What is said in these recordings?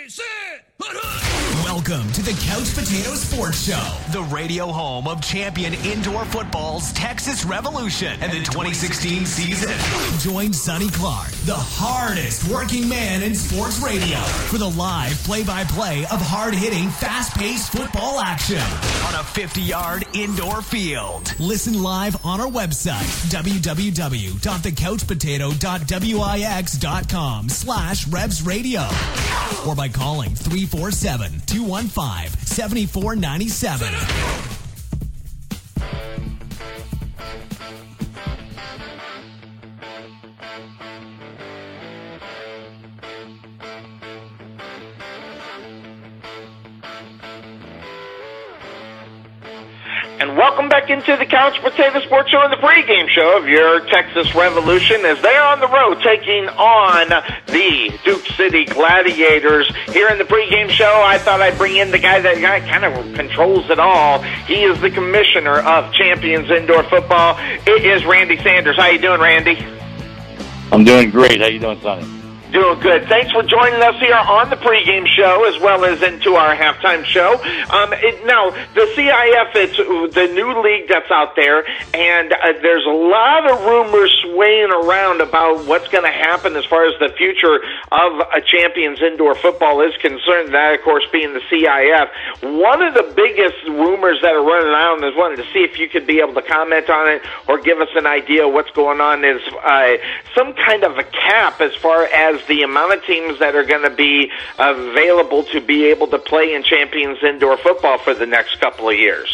Welcome to the Couch Potato Sports Show, the radio home of champion indoor football's Texas Revolution and the 2016 season. Join Sonny Clark, the hardest working man in sports radio, for the live play-by-play of hard-hitting, fast-paced football action on a 50-yard indoor field. Listen live on our website, www.thecouchpotato.wix.com/Revs Radio, or by calling 347-215-7497. And welcome back into the Couch Potato Sports Show and the pregame show of your Texas Revolution as they are on the road taking on the Duke City Gladiators. Here in the pregame show, I thought I'd bring in the guy that kind of controls it all. He is the commissioner of Champions Indoor Football. It is Randy Sanders. How you doing, Randy? I'm doing great. How you doing, Sonny? Doing good. Thanks for joining us here on the pregame show as well as into our halftime show. Now, the CIF, it's the new league that's out there, and there's a lot of rumors swaying around about what's going to happen as far as the future of Champions Indoor Football is concerned, that, of course, being the CIF. One of the biggest rumors that are running around is wanted to see if you could be able to comment on it or give us an idea of what's going on is some kind of a cap as far as the amount of teams that are going to be available to be able to play in Champions Indoor Football for the next couple of years.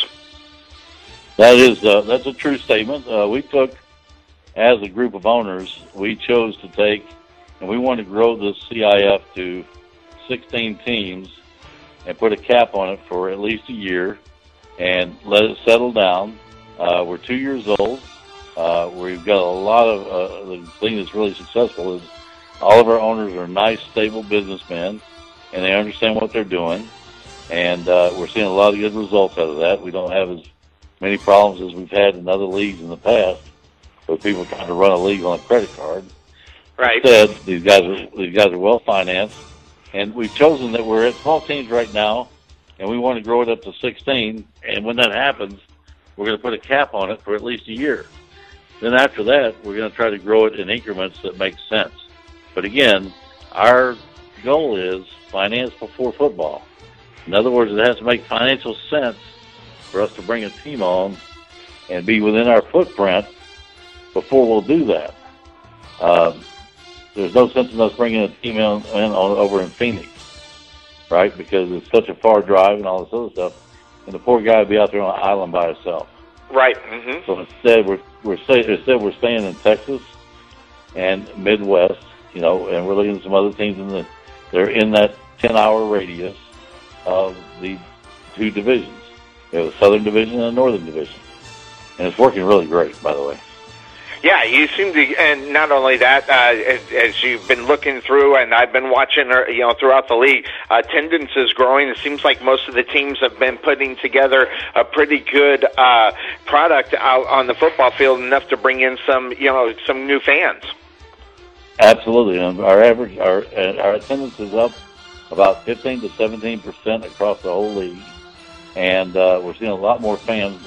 That's a true statement. We took, as a group of owners, we chose to take, and we want to grow the CIF to 16 teams and put a cap on it for at least a year and let it settle down. We're 2 years old. We've got a lot of the thing that's really successful is all of our owners are nice, stable businessmen, and they understand what they're doing. And we're seeing a lot of good results out of that. We don't have as many problems as we've had in other leagues in the past with people trying to run a league on a credit card. Right. Instead, these guys are well financed, and we've chosen that we're at 12 teams right now, and we want to grow it up to 16. And when that happens, we're going to put a cap on it for at least a year. Then after that, we're going to try to grow it in increments that make sense. But again, our goal is finance before football. In other words, it has to make financial sense for us to bring a team on and be within our footprint before we'll do that. There's no sense in us bringing a team in over in Phoenix, right? Because it's such a far drive and all this other stuff, and the poor guy would be out there on an island by himself. Right. Mm-hmm. So instead, we're staying in Texas and Midwest. You know, and we're looking at some other teams they're in that 10-hour radius of the two divisions. We have a Southern Division and a Northern Division. And it's working really great, by the way. Yeah, you seem to, and not only that, as you've been looking through, and I've been watching, throughout the league, attendance is growing. It seems like most of the teams have been putting together a pretty good product out on the football field, enough to bring in some new fans. Absolutely, and our attendance is up about 15 to 17% across the whole league, and we're seeing a lot more fans.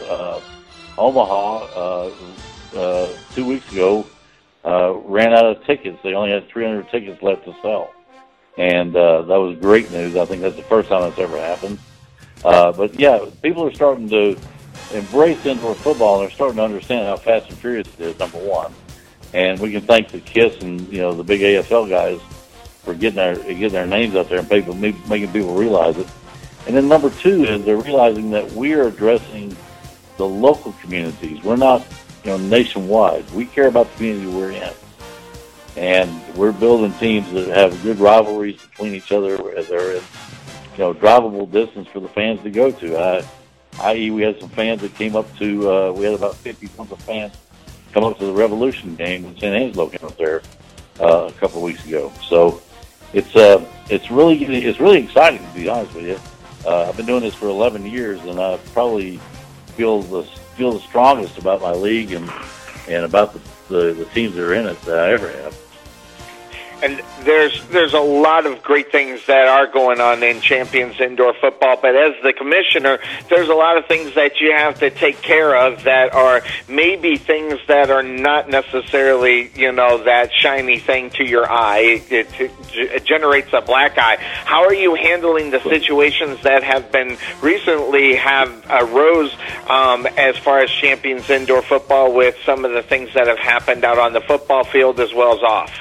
Omaha 2 weeks ago ran out of tickets. They only had 300 tickets left to sell, and that was great news. I think that's the first time that's ever happened. But yeah, people are starting to embrace indoor football, and they're starting to understand how fast and furious it is. Number one. And we can thank the KISS and the big AFL guys for getting their names out there and making people realize it. And then number two is they're realizing that we are addressing the local communities. We're not nationwide. We care about the community we're in, and we're building teams that have good rivalries between each other. They're in drivable distance for the fans to go to. I.e., we had some fans that came up to. We had about 50-something fans come up to the Revolution game when San Angelo came up there a couple of weeks ago. So it's really exciting, to be honest with you. I've been doing this for 11 years, and I probably feel the strongest about my league and about the teams that are in it that I ever have. And there's a lot of great things that are going on in Champions Indoor Football, but as the commissioner, there's a lot of things that you have to take care of that are maybe things that are not necessarily, that shiny thing to your eye. It generates a black eye. How are you handling the situations that have been recently arose as far as Champions Indoor Football with some of the things that have happened out on the football field as well as off?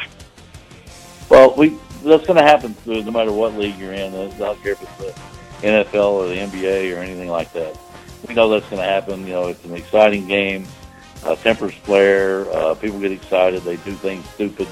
Well, that's going to happen no matter what league you're in. I don't care if it's the NFL or the NBA or anything like that. We know that's going to happen. It's an exciting game. Tempers flare. People get excited. They do things stupid.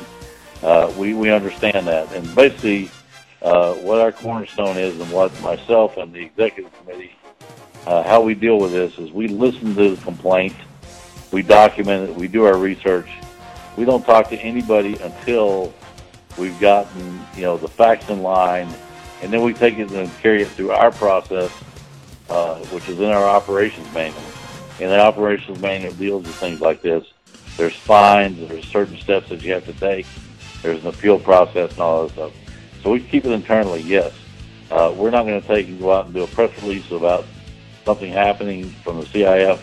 We understand that. And basically, what our cornerstone is and what myself and the executive committee, how we deal with this is we listen to the complaint. We document it. We do our research. We don't talk to anybody until we've gotten, the facts in line, and then we take it and carry it through our process, which is in our operations manual. And the operations manual deals with things like this. There's fines, there's certain steps that you have to take, there's an appeal process and all that stuff. So we keep it internally, yes. We're not going to take and go out and do a press release about something happening from the CIF,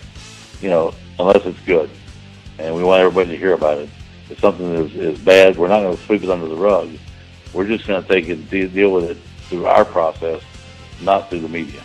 unless it's good. And we want everybody to hear about it. If something is bad, we're not going to sweep it under the rug. We're just going to take it and deal with it through our process, not through the media.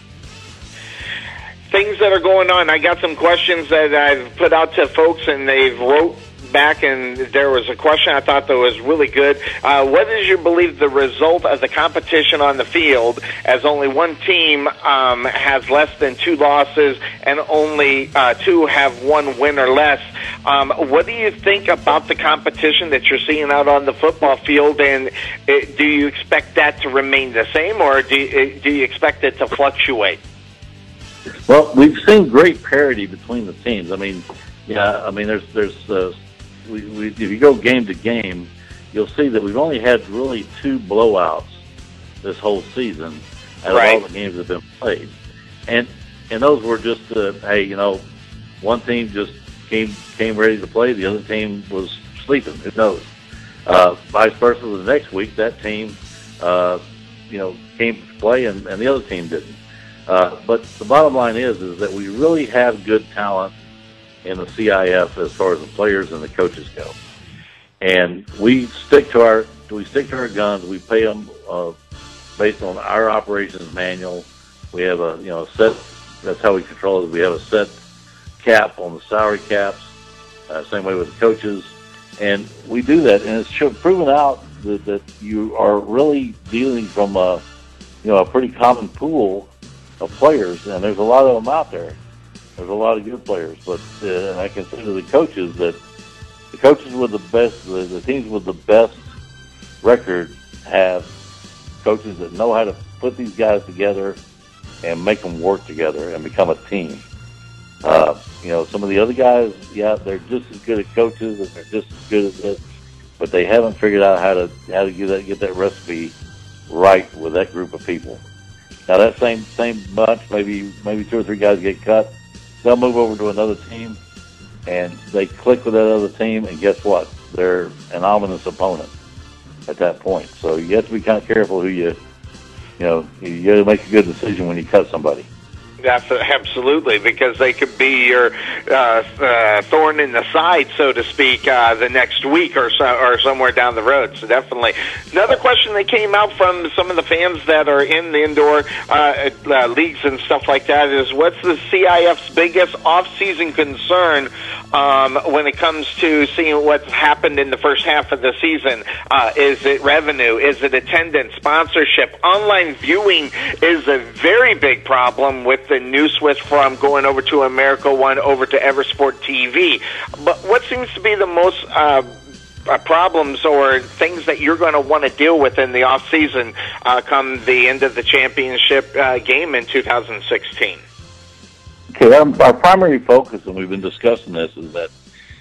Things that are going on. I got some questions that I've put out to folks, and they've wrote back, and there was a question I thought that was really good. What is your belief the result of the competition on the field, as only one team has less than 2 losses and only 2 have 1 win or less? What do you think about the competition that you're seeing out on the football field, and do you expect that to remain the same, or do you expect it to fluctuate? Well, we've seen great parity between the teams. If you go game to game, you'll see that we've only had really 2 blowouts this whole season out of all the games that have been played. And those were just, one team just came ready to play, the other team was sleeping. Who knows? Vice versa, the next week, that team, came to play and the other team didn't. But the bottom line is that we really have good talent in the CIF as far as the players and the coaches go, and we stick to our guns. We pay them based on our operations manual. We have a set. That's how we control it. We have a set cap on the salary caps. Same way with the coaches, and we do that. And it's proven out that you are really dealing from a pretty common pool of players, and there's a lot of them out there. There's a lot of good players, but I consider the coaches with the best, the teams with the best record have coaches that know how to put these guys together and make them work together and become a team. Some of the other guys, they're just as good at coaches and they're just as good at this, but they haven't figured out how to get that recipe right with that group of people. Now that same bunch, maybe 2 or 3 guys get cut. They'll move over to another team, and they click with that other team, and guess what? They're an ominous opponent at that point. So you have to be kind of careful who you got to make a good decision when you cut somebody. That's absolutely, because they could be your thorn in the side, so to speak, the next week or somewhere down the road. So definitely. Another question that came out from some of the fans that are in the indoor leagues and stuff like that is, what's the CIF's biggest off-season concern when it comes to seeing what's happened in the first half of the season? Is it revenue? Is it attendance, sponsorship? Online viewing is a very big problem with the new switch from going over to America One over to Eversport TV. But what seems to be the most problems or things that you're going to want to deal with in the off season come the end of the championship game in 2016? Okay, our primary focus, and we've been discussing this, is that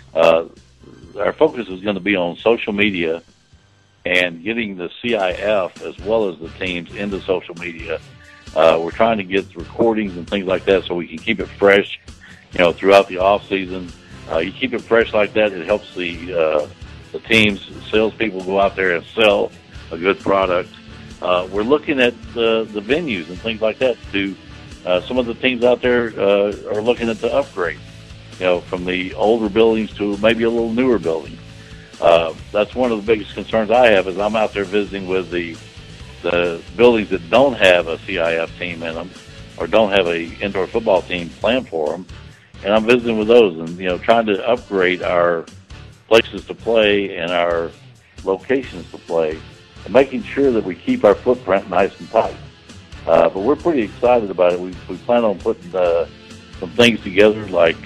our focus is going to be on social media and getting the CIF as well as the teams into social media. We're trying to get recordings and things like that so we can keep it fresh, throughout the off season. You keep it fresh like that, it helps the the teams, salespeople go out there and sell a good product. We're looking at the venues and things like that. Some of the teams out there are looking at the upgrade, from the older buildings to maybe a little newer building. That's one of the biggest concerns I have is I'm out there visiting with the buildings that don't have a CIF team in them or don't have a indoor football team planned for them. And I'm visiting with those and, trying to upgrade our places to play and our locations to play and making sure that we keep our footprint nice and tight. But we're pretty excited about it. We plan on putting some things together like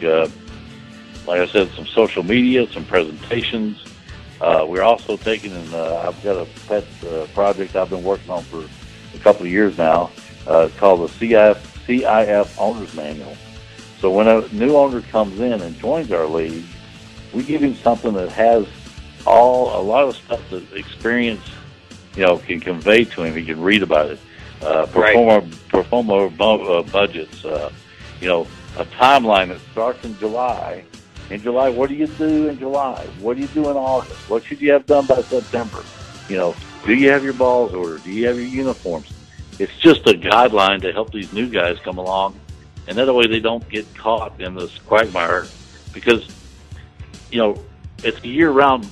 I said, some social media, some presentations. We're also taking, and I've got a pet project I've been working on for a couple of years now. It's called the CIF Owner's Manual. So when a new owner comes in and joins our league, we give him something that has a lot of stuff that experience, can convey to him. He can read about it. Perform our budgets. A timeline that starts in July. In July, what do you do in July? What do you do in August? What should you have done by September? Do you have your balls ordered? Do you have your uniforms? It's just a guideline to help these new guys come along, and that way they don't get caught in this quagmire because, it's a year-round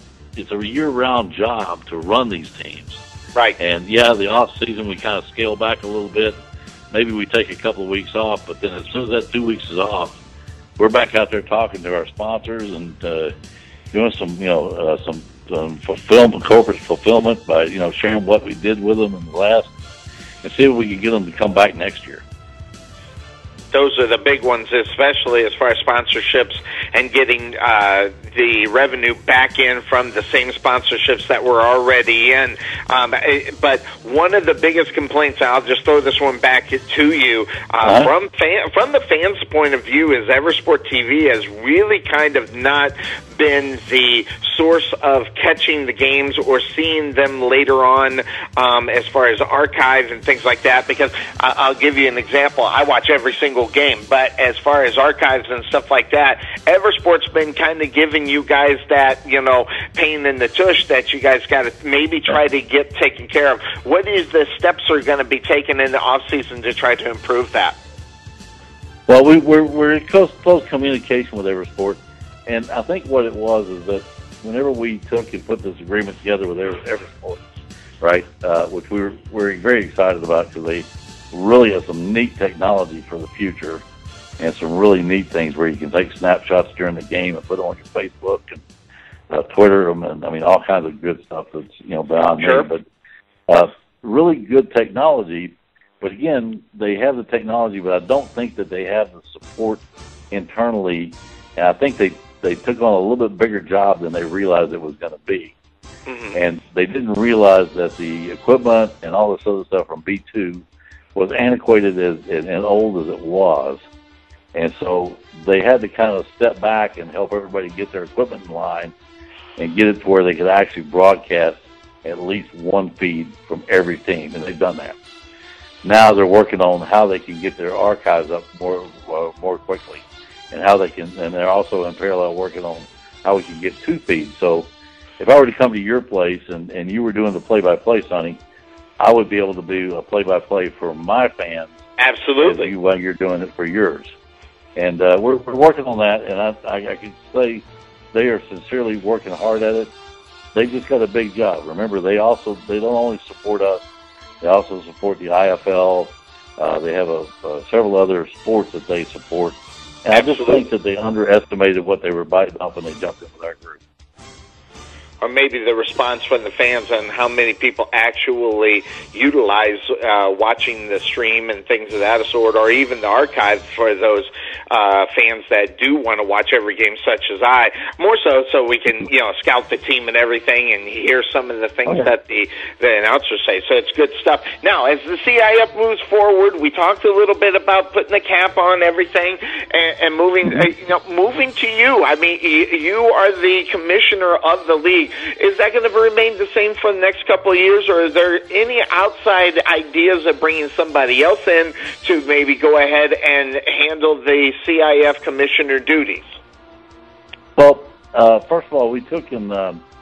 job to run these teams. Right. And, the off-season we kind of scale back a little bit. Maybe we take a couple of weeks off, but then as soon as that 2 weeks is off, we're back out there talking to our sponsors and doing some corporate fulfillment by, sharing what we did with them in the last and see if we can get them to come back next year. Those are the big ones, especially as far as sponsorships and getting the revenue back in from the same sponsorships that were already in. But one of the biggest complaints, I'll just throw this one back to you, from the fans' point of view, is Eversport TV has really kind of not been the source of catching the games or seeing them later on as far as archives and things like that, because I'll give you an example. I watch every single game, but as far as archives and stuff like that, Eversport's been kind of giving you guys that, pain in the tush that you guys got to maybe try to get taken care of. What is the steps are going to be taken in the off season to try to improve that? Well, we're in close communication with Eversport, and I think what it was is that whenever we took and put this agreement together with Eversport, right, which we're very excited about because they really have some neat technology for the future and some really neat things where you can take snapshots during the game and put it on your Facebook and Twitter them, and all kinds of good stuff that's beyond sure. me. But really good technology. But again, they have the technology, but I don't think that they have the support internally. And I think they took on a little bit bigger job than they realized it was going to be. Mm-hmm. And they didn't realize that the equipment and all this other stuff from B2 was antiquated and old as it was. And so they had to kind of step back and help everybody get their equipment in line and get it to where they could actually broadcast at least one feed from every team, and they've done that. Now they're working on how they can get their archives up more quickly, and how they can, and they're also in parallel working on how we can get two feeds. So if I were to come to your place and you were doing the play-by-play, Sonny, I would be able to do a play-by-play for my fans. Absolutely. While you're doing it for yours. And we're working on that, and I can say they are sincerely working hard at it. They just got a big job. Remember, they don't only support us, they also support the IFL. They have several other sports that they support. And I just think that they underestimated what they were biting off when they jumped in with our group. Or maybe the response from the fans on how many people actually utilize watching the stream and things of that sort, or even the archive for those fans that do want to watch every game, such as I. More so we can scout the team and everything and hear some of the things that the announcers say. So it's good stuff. Now, as the CIF moves forward, we talked a little bit about putting the cap on everything and moving. Moving to you. I mean, you are the commissioner of the league. Is that going to remain the same for the next couple of years, or is there any outside ideas of bringing somebody else in to maybe go ahead and handle the CIF commissioner duties? Well, first of all, we took and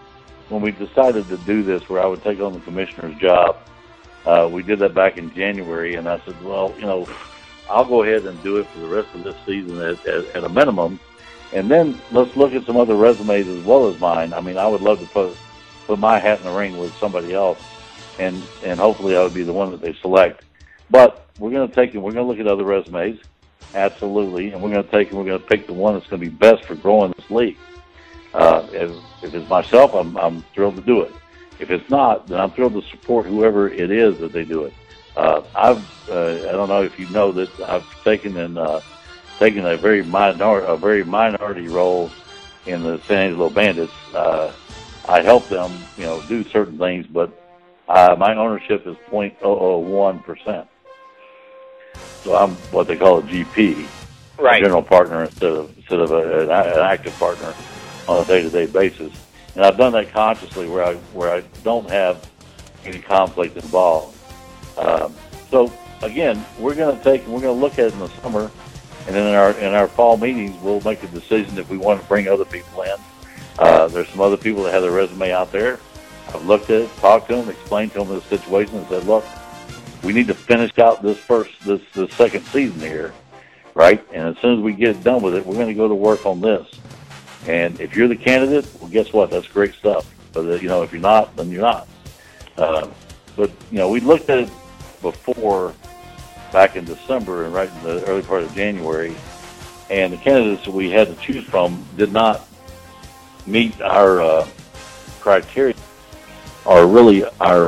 when we decided to do this, where I would take on the commissioner's job, we did that back in January, and I said, well, I'll go ahead and do it for the rest of this season at a minimum, and then let's look at some other resumes as well as mine. I mean, I would love to put my hat in the ring with somebody else, and hopefully I would be the one that they select. But we're going to take and we're going to look at other resumes, absolutely, and we're going to pick the one that's going to be best for growing this league. If it's myself, I'm thrilled to do it. If it's not, then I'm thrilled to support whoever it is that they do it. I don't know if you know that I've taken a very minority role in the San Angelo Bandits. I help them, do certain things, but my ownership is 0.001%. So I'm what they call a GP, right? A general partner instead of an active partner on a day-to-day basis. And I've done that consciously, where I don't have any conflict involved. So again, we're going to look at it in the summer, and then in our fall meetings, we'll make a decision if we want to bring other people in. There's some other people that have their resume out there. I've looked at it, talked to them, explained to them the situation, and said, look, we need to finish out this second season here, right? And as soon as we get done with it, we're going to go to work on this. And if you're the candidate, well, guess what? That's great stuff. But if you're not, then you're not. But we looked at it before, back in December and right in the early part of January, and the candidates that we had to choose from did not meet our criteria, or really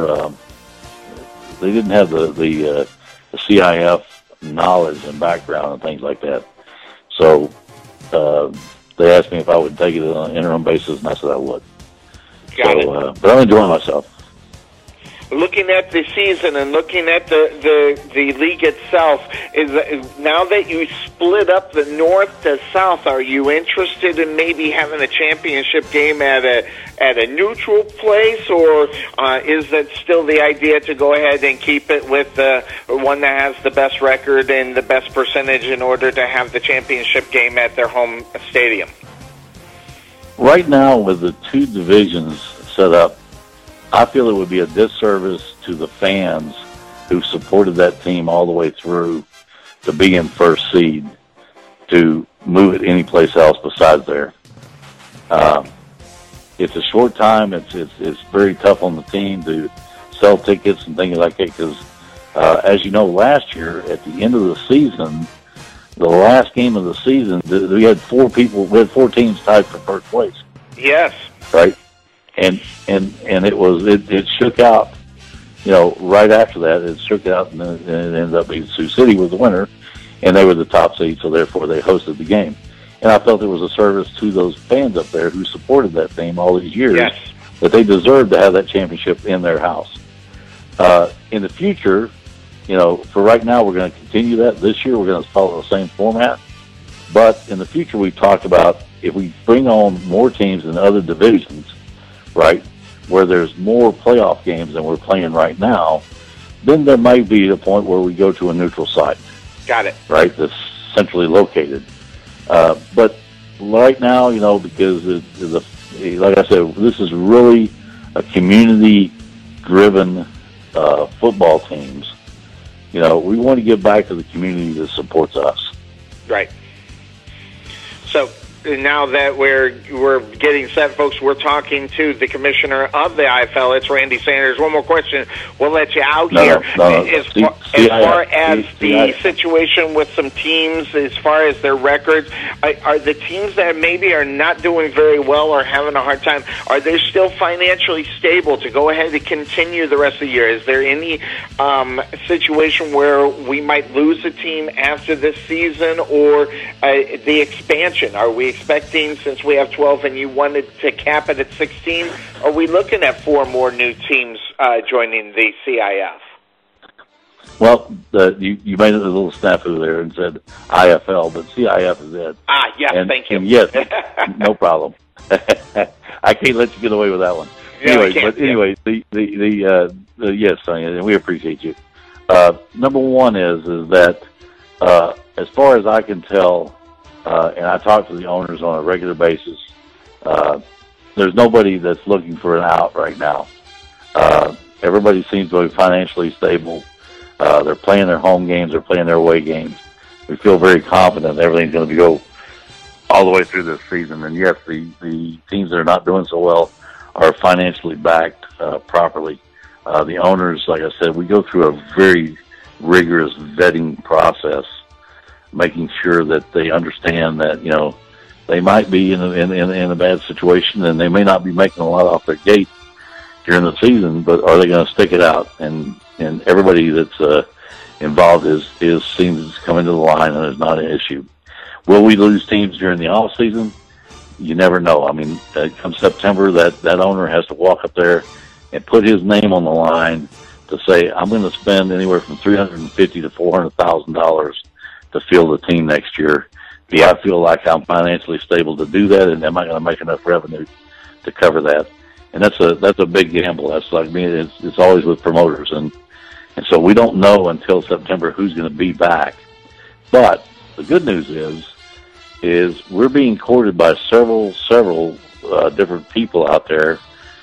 they didn't have the CIF knowledge and background and things like that. So they asked me if I would take it on an interim basis, and I said I would. Got it. But I'm enjoying myself. Looking at the season and looking at the league itself, is now that you split up the north to south, are you interested in maybe having a championship game at a neutral place, or is that still the idea to go ahead and keep it with the one that has the best record and the best percentage in order to have the championship game at their home stadium? Right now, with the two divisions set up, I feel it would be a disservice to the fans who supported that team all the way through to be in first seed to move it anyplace else besides there. It's a short time. It's very tough on the team to sell tickets and things like that because, as you know, last year at the end of the season, the last game of the season, we had four teams tied for first place. Yes. Right. And it shook out, right after that, it shook out, and it ended up being Sioux City was the winner, and they were the top seed, so therefore they hosted the game. And I felt it was a service to those fans up there who supported that team all these years, yes, that they deserved to have that championship in their house. In the future, for right now, we're going to continue that. This year, we're going to follow the same format. But in the future, we talked about if we bring on more teams in other divisions, right, where there's more playoff games than we're playing right now, then there might be a point where we go to a neutral site. Got it. Right, that's centrally located. But right now, because like I said, this is really a community-driven football teams. We want to give back to the community that supports us. Right. So now that we're getting set, folks, we're talking to the commissioner of the IFL. It's Randy Sanders. One more question. We'll let you out here. As far as the situation with some teams, as far as their records, are the teams that maybe are not doing very well or having a hard time, are they still financially stable to go ahead and continue the rest of the year? Is there any situation where we might lose a team after this season, or the expansion? Are we expecting, since we have 12 and you wanted to cap it at 16, are we looking at 4 more new teams joining the CIF? Well, you made a little snafu there and said IFL, but CIF is it. Yes, thank you. And yes, no problem. I can't let you get away with that one. Anyway, yes, Sonia, and we appreciate you. Number one is that as far as I can tell, and I talk to the owners on a regular basis, there's nobody that's looking for an out right now. Everybody seems to be financially stable. They're playing their home games. They're playing their away games. We feel very confident everything's going to go all the way through this season. And yes, the teams that are not doing so well are financially backed properly. The owners, like I said, we go through a very rigorous vetting process, making sure that they understand that, you know, they might be in a bad situation and they may not be making a lot off their gate during the season, but are they going to stick it out? And everybody that's involved seems to come into the line, and it's not an issue. Will we lose teams during the off season? You never know. I mean, come September, that owner has to walk up there and put his name on the line to say, I'm going to spend anywhere from $350,000 to $400,000 to field the team next year. Do I feel like I'm financially stable to do that, and am I going to make enough revenue to cover that? And that's a big gamble. That's like me. It's always with promoters, and so we don't know until September who's going to be back. But the good news is we're being courted by several different people out there.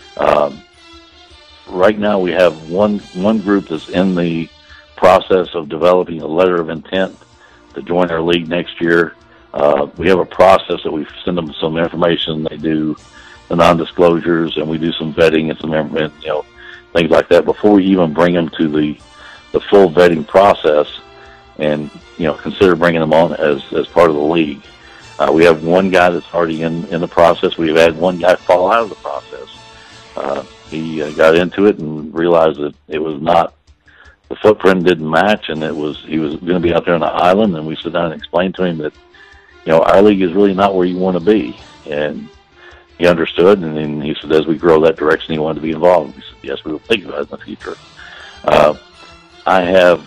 Right now, we have one group that's in the process of developing a letter of intent to join our league next year. We have a process that we send them some information. They do the non-disclosures, and we do some vetting and some, you know, things like that before we even bring them to the full vetting process, and, you know, consider bringing them on as part of the league. We have one guy that's already in the process. We've had one guy fall out of the process. He got into it and realized that it was not, the footprint didn't match, and he was going to be out there on the island. And we sat down and explained to him that, you know, our league is really not where you want to be. And he understood, and then he said, as we grow that direction, he wanted to be involved. We said, yes, we will think about it in the future. I have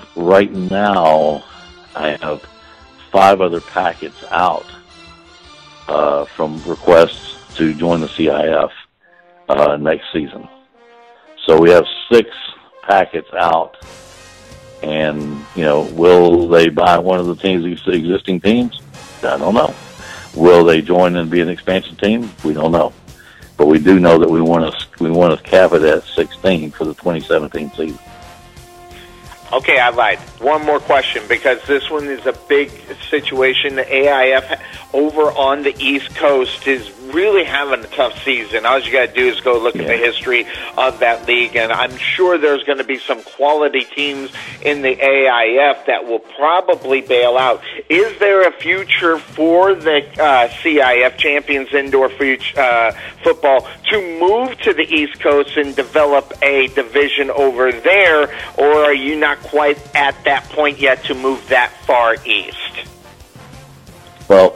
5 other packets out from requests to join the CIF next season. So we have 6 packets out, and, you know, will they buy one of the existing teams? I don't know. Will they join and be an expansion team? We don't know. But we do know that we want to cap it at 16 for the 2017 season. Okay, I lied. One more question, because this one is a big situation. The AIF over on the East Coast is really having a tough season. All you got to do is go look at the history of that league, and I'm sure there's going to be some quality teams in the AIF that will probably bail out. Is there a future for the CIF, Champions Indoor Football, to move to the East Coast and develop a division over there, or are you not quite at that point yet to move that far east? Well,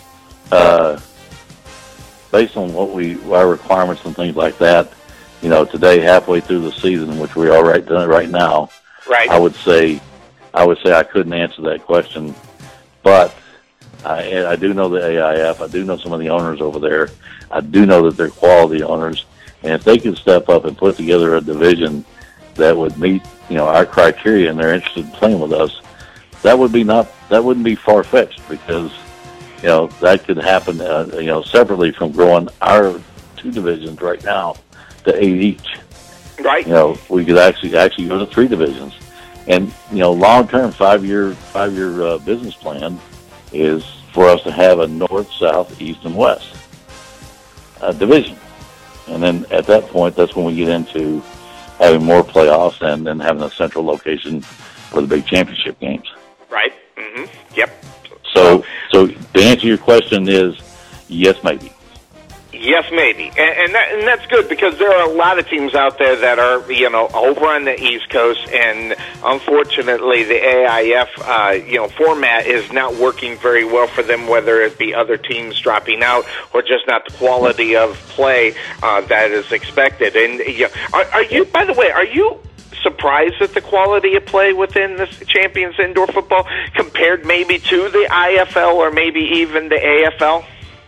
based on our requirements and things like that, you know, today, halfway through the season, which we are right now, right, I would say I couldn't answer that question, but I do know the AIF. I do know some of the owners over there. I do know that they're quality owners, and if they could step up and put together a division that would meet, you know, our criteria, and they're interested in playing with us, that wouldn't be far-fetched, because, you know, that could happen, you know, separately from growing our 2 divisions right now to 8 each. Right. You know, we could actually go to 3 divisions, and, you know, long-term 5-year business plan is for us to have a north, south, east, and west division, and then at that point, that's when we get into having more playoffs and then having a central location for the big championship games. Right. Mm-hmm. Yep. So the answer to your question is yes, maybe. Yes, maybe, and that's good, because there are a lot of teams out there that are, you know, over on the East Coast, and unfortunately, the AIF, you know, format is not working very well for them. Whether it be other teams dropping out or just not the quality of play that is expected. And you know, are you? By the way, are you surprised at the quality of play within the Champions Indoor Football compared maybe to the IFL or maybe even the AFL?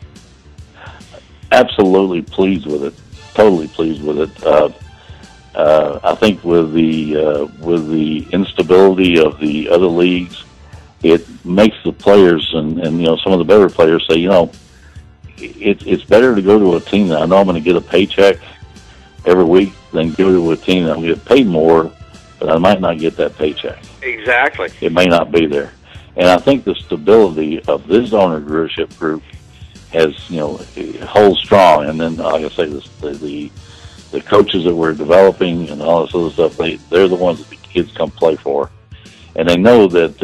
Absolutely pleased with it. Totally pleased with it. I think with the instability of the other leagues, it makes the players and you know, some of the better players say, you know, it's better to go to a team that I know I'm going to get a paycheck every week than go to a team that I'm going to get paid more, but I might not get that paycheck. Exactly. It may not be there. And I think the stability of this ownership group has, holds strong. And then, like I say, the coaches that we're developing and all this other stuff, they're the ones that the kids come play for. And they know that,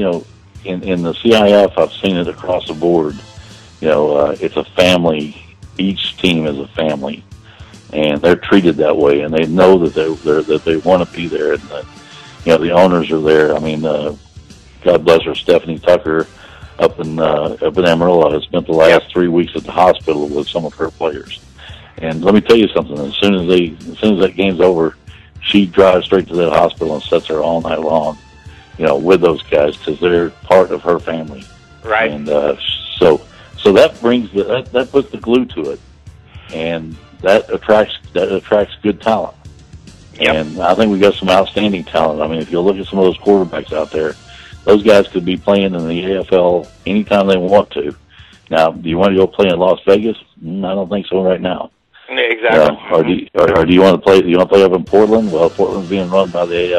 in the CIF, I've seen it across the board. It's a family. Each team is a family, and they're treated that way. And they know that they want to be there, and the owners are there. I mean, God bless her, Stephanie Tucker, up in Amarillo, has spent the last 3 weeks at the hospital with some of her players. And let me tell you something. As soon as that game's over, she drives straight to that hospital and sits there all night long, with those guys, because they're part of her family. Right. And so that brings that puts the glue to it, and that attracts good talent. Yep. And I think we got some outstanding talent. I mean, if you look at some of those quarterbacks out there, those guys could be playing in the AFL anytime they want to. Now, do you want to go play in Las Vegas? I don't think so right now. Exactly. Or do you want to play? You want to play up in Portland? Well, Portland's being run by the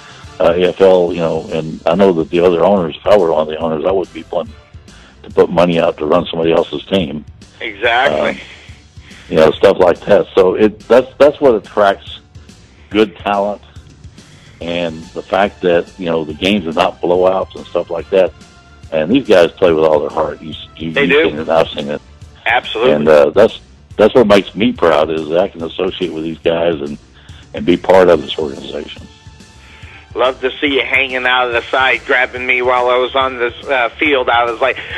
AFL, and I know that the other owners, if I were one of the owners, I would be wanting to put money out to run somebody else's team. Exactly. Stuff like that. So that's what attracts good talent, and the fact that the games are not blowouts and stuff like that. And these guys play with all their heart. You've seen it, I've seen it. Absolutely. And that's what makes me proud, is that I can associate with these guys and be part of this organization. Love to see you hanging out of the side, grabbing me while I was on this field. I was like,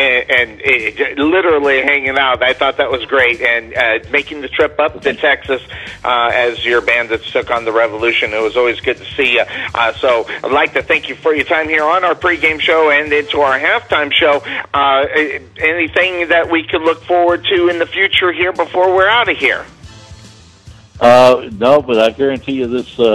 literally hanging out. I thought that was great. And making the trip up to Texas as your Bandits took on the Revolution, it was always good to see you. So I'd like to thank you for your time here on our pregame show and into our halftime show. Anything that we could look forward to in the future here before we're out of here? No, but I guarantee you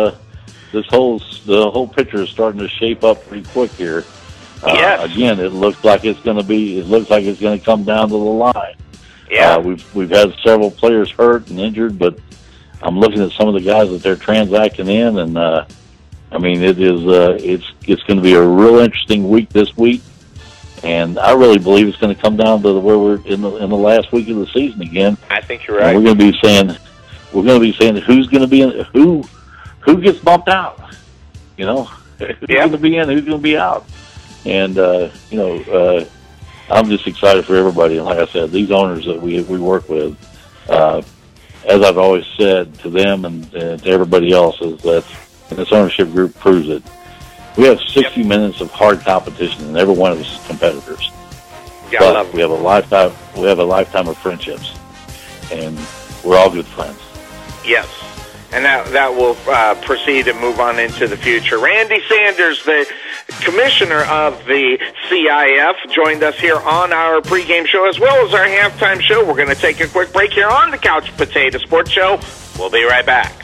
the whole picture is starting to shape up pretty quick here. Yes. Again, it looks like it's going to come down to the line. Yeah. We've had several players hurt and injured, but I'm looking at some of the guys that they're transacting in, and I mean, it's going to be a real interesting week this week, and I really believe it's going to come down to where we're in the last week of the season again. I think you're right. And we're going to be saying who's going to be in who gets bumped out? Who's going to be in, who's going to be out? And, I'm just excited for everybody. And like I said, these owners that we work with, as I've always said to them and to everybody else, is that, and this ownership group proves it, we have 60 minutes of hard competition, and every one of us is competitors. But we have a lifetime of friendships, and we're all good friends. Yes. And that will proceed and move on into the future. Randy Sanders, the commissioner of the CIF, joined us here on our pregame show as well as our halftime show. We're going to take a quick break here on the Couch Potato Sports Show. We'll be right back.